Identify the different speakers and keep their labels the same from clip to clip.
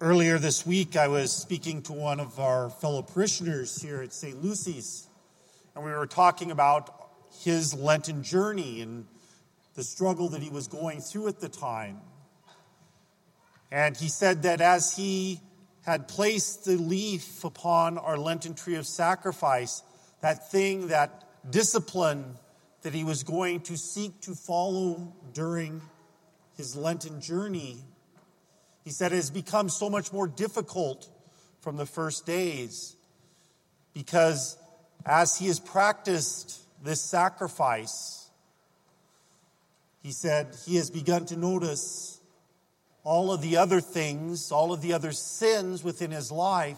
Speaker 1: Earlier this week, I was speaking to one of our fellow parishioners here at St. Lucy's, and we were talking about his Lenten journey and the struggle that he was going through at the time. And he said that as he had placed the leaf upon our Lenten tree of sacrifice, that thing, that discipline that he was going to seek to follow during his Lenten journey, he said it has become so much more difficult from the first days, because as he has practiced this sacrifice, he said he has begun to notice all of the other things, all of the other sins within his life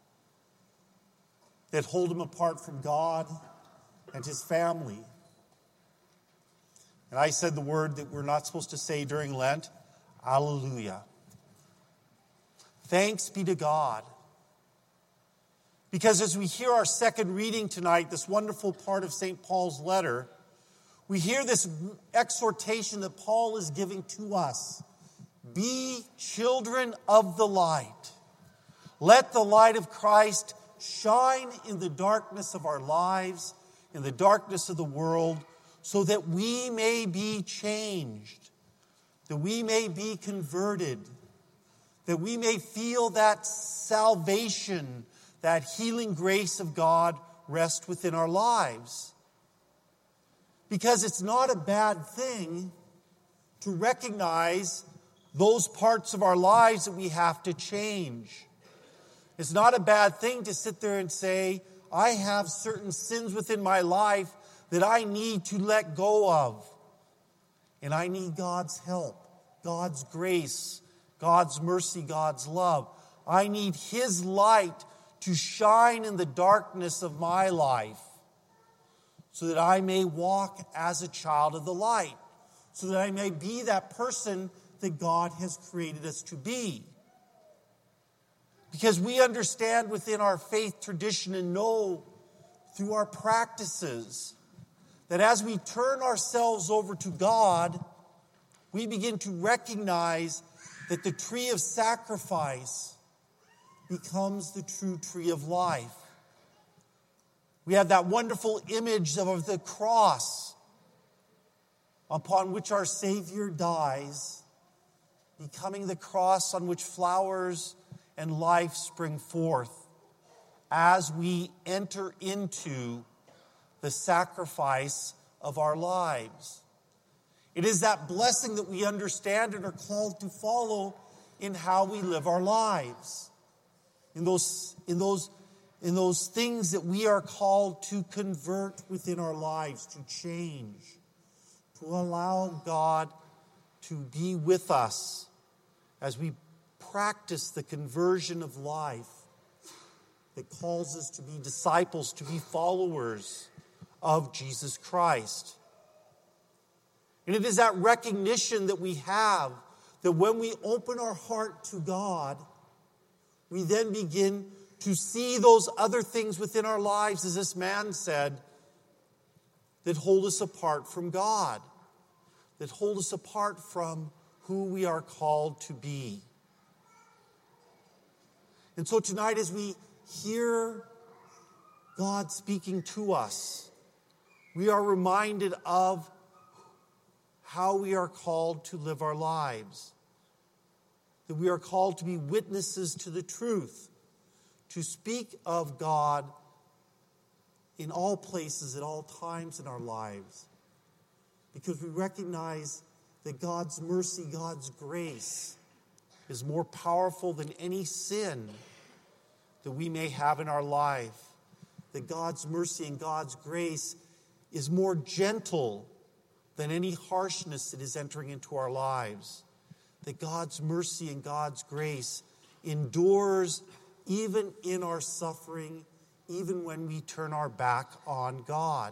Speaker 1: that hold him apart from God and his family. And I said the word that we're not supposed to say during Lent, Alleluia. Thanks be to God. Because as we hear our second reading tonight, this wonderful part of St. Paul's letter, we hear this exhortation that Paul is giving to us. Be children of the light. Let the light of Christ shine in the darkness of our lives, in the darkness of the world, so that we may be changed, that we may be converted, that we may feel that salvation, that healing grace of God rest within our lives. Because it's not a bad thing to recognize those parts of our lives that we have to change. It's not a bad thing to sit there and say, I have certain sins within my life that I need to let go of. And I need God's help, God's grace, God's mercy, God's love. I need His light to shine in the darkness of my life so that I may walk as a child of the light, so that I may be that person that God has created us to be. Because we understand within our faith tradition and know through our practices that as we turn ourselves over to God, we begin to recognize that the tree of sacrifice becomes the true tree of life. We have that wonderful image of the cross upon which our Savior dies, becoming the cross on which flowers and life spring forth as we enter into the sacrifice of our lives. It is that blessing that we understand and are called to follow in how we live our lives. In those things that we are called to convert within our lives, to change, to allow God to be with us as we practice the conversion of life that calls us to be disciples, to be followers of Jesus Christ. And it is that recognition that we have that when we open our heart to God, we then begin to see those other things within our lives, as this man said, that hold us apart from God, that hold us apart from who we are called to be. And so tonight, as we hear God speaking to us, we are reminded of how we are called to live our lives. That we are called to be witnesses to the truth, to speak of God in all places, at all times in our lives. Because we recognize that God's mercy, God's grace is more powerful than any sin that we may have in our life. That God's mercy and God's grace is more gentle than any harshness that is entering into our lives. That God's mercy and God's grace endures even in our suffering, even when we turn our back on God.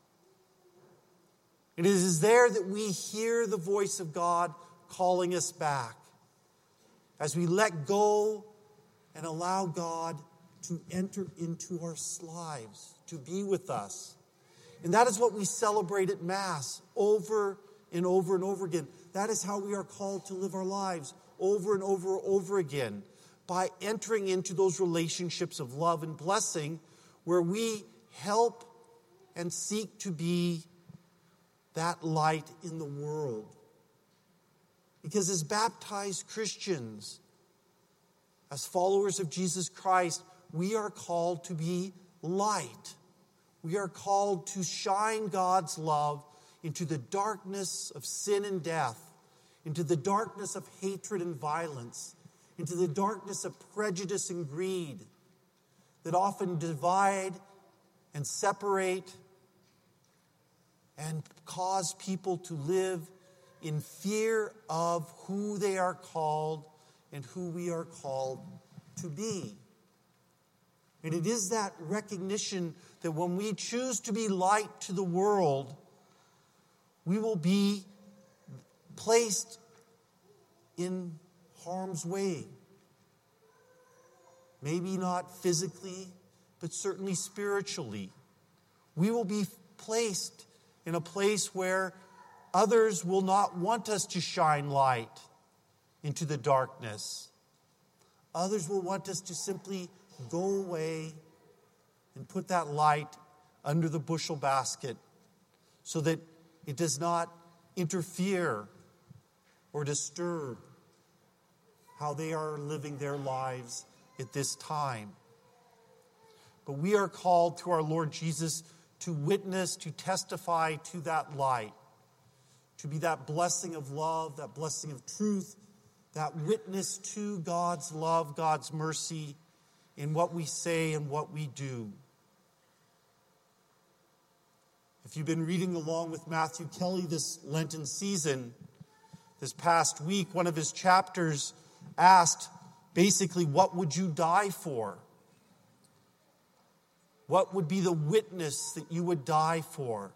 Speaker 1: It is there that we hear the voice of God calling us back, as we let go and allow God to enter into our lives, to be with us. And that is what we celebrate at Mass over and over and over again. That is how we are called to live our lives over and over again. by entering into those relationships of love and blessing where we help and seek to be that light in the world. Because as baptized Christians, as followers of Jesus Christ, we are called to be light. We are called to shine God's love into the darkness of sin and death, into the darkness of hatred and violence, into the darkness of prejudice and greed that often divide and separate and cause people to live in fear of who they are called and who we are called to be. And it is that recognition that when we choose to be light to the world, we will be placed in harm's way. Maybe not physically, but certainly spiritually. We will be placed in a place where others will not want us to shine light into the darkness. Others will want us to simply go away and put that light under the bushel basket so that it does not interfere or disturb how they are living their lives at this time. But we are called through our Lord Jesus to witness, to testify to that light, to be that blessing of love, that blessing of truth, that witness to God's love, God's mercy in what we say and what we do. If you've been reading along with Matthew Kelly this Lenten season, this past week, one of his chapters asked basically, what would you die for? What would be the witness that you would die for?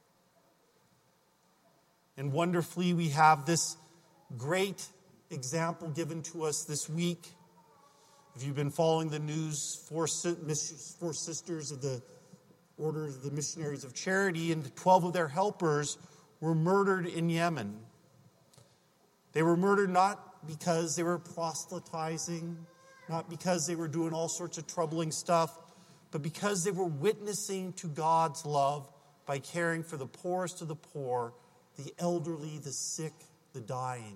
Speaker 1: And wonderfully, we have this great example given to us this week. If you've been following the news, four sisters of the Order of the Missionaries of Charity and 12 of their helpers were murdered in Yemen. They were murdered not because they were proselytizing, not because they were doing all sorts of troubling stuff, but because they were witnessing to God's love by caring for the poorest of the poor, the elderly, the sick, the dying.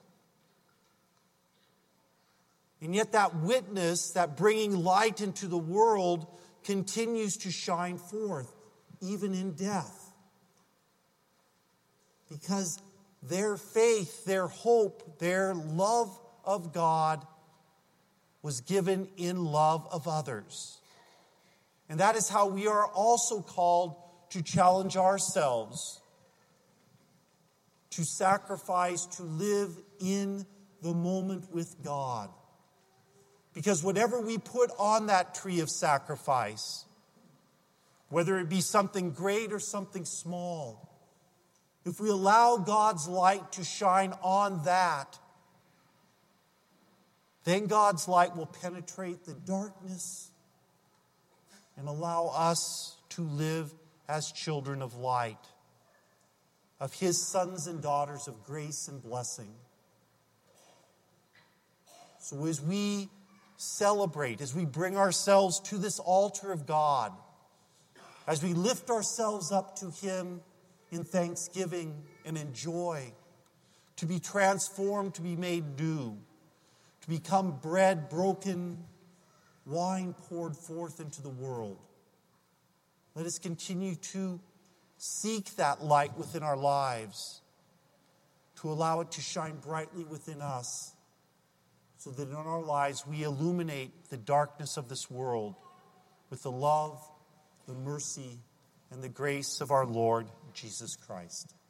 Speaker 1: And yet that witness, that bringing light into the world, continues to shine forth, even in death. Because their faith, their hope, their love of God was given in love of others. And that is how we are also called to challenge ourselves, to sacrifice, to live in the moment with God. Because whatever we put on that tree of sacrifice, whether it be something great or something small, if we allow God's light to shine on that, then God's light will penetrate the darkness and allow us to live as children of light, of His sons and daughters of grace and blessing. So as we celebrate, as we bring ourselves to this altar of God, as we lift ourselves up to Him in thanksgiving and in joy, to be transformed, to be made new, to become bread broken, wine poured forth into the world. Let us continue to seek that light within our lives, to allow it to shine brightly within us, so that in our lives we illuminate the darkness of this world with the love, the mercy, and the grace of our Lord Jesus Christ.